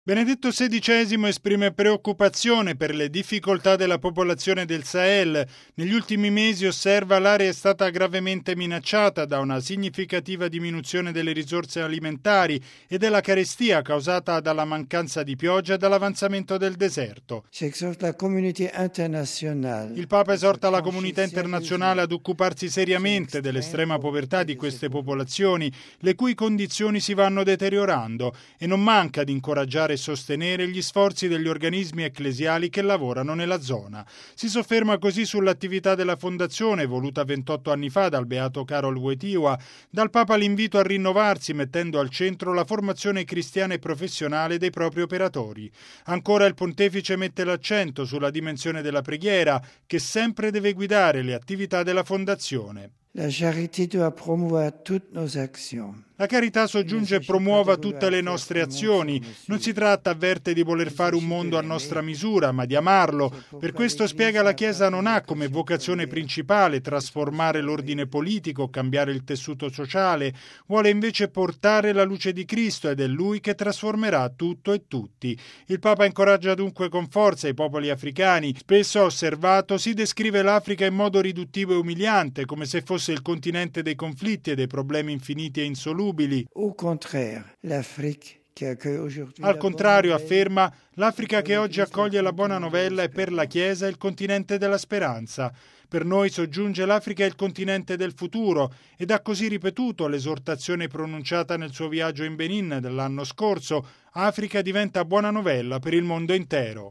Benedetto XVI esprime preoccupazione per le difficoltà della popolazione del Sahel. Negli ultimi mesi, osserva, l'area è stata gravemente minacciata da una significativa diminuzione delle risorse alimentari e della carestia causata dalla mancanza di pioggia e dall'avanzamento del deserto. Il Papa esorta la comunità internazionale ad occuparsi seriamente dell'estrema povertà di queste popolazioni, le cui condizioni si vanno deteriorando, e non manca di incoraggiare e sostenere gli sforzi degli organismi ecclesiali che lavorano nella zona. Si sofferma così sull'attività della fondazione, voluta 28 anni fa dal beato Karol Wojtyła. Dal Papa l'invito a rinnovarsi, mettendo al centro la formazione cristiana e professionale dei propri operatori. Ancora il pontefice mette l'accento sulla dimensione della preghiera, che sempre deve guidare le attività della fondazione. La charité doit promouvoir toutes nos actions. La carità, soggiunge, promuova tutte le nostre azioni. Non si tratta, avverte, di voler fare un mondo a nostra misura, ma di amarlo. Per questo, spiega, la Chiesa non ha come vocazione principale trasformare l'ordine politico, cambiare il tessuto sociale. Vuole invece portare la luce di Cristo, ed è Lui che trasformerà tutto e tutti. Il Papa incoraggia dunque con forza i popoli africani. Spesso, ha osservato, si descrive l'Africa in modo riduttivo e umiliante, come se fosse il continente dei conflitti e dei problemi infiniti e insolubili. Al contrario, afferma, l'Africa che oggi accoglie la buona novella è per la Chiesa il continente della speranza. Per noi, soggiunge, l'Africa è il continente del futuro, ed ha così ripetuto l'esortazione pronunciata nel suo viaggio in Benin dell'anno scorso: Africa diventa buona novella per il mondo intero.